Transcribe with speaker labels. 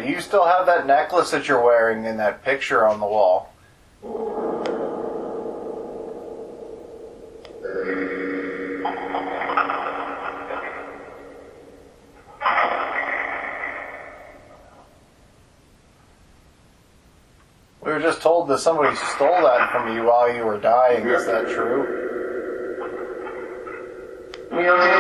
Speaker 1: do you still have that necklace that you're wearing in that picture on the wall? We were just told that somebody stole that from you while you were dying. Is that true?
Speaker 2: We are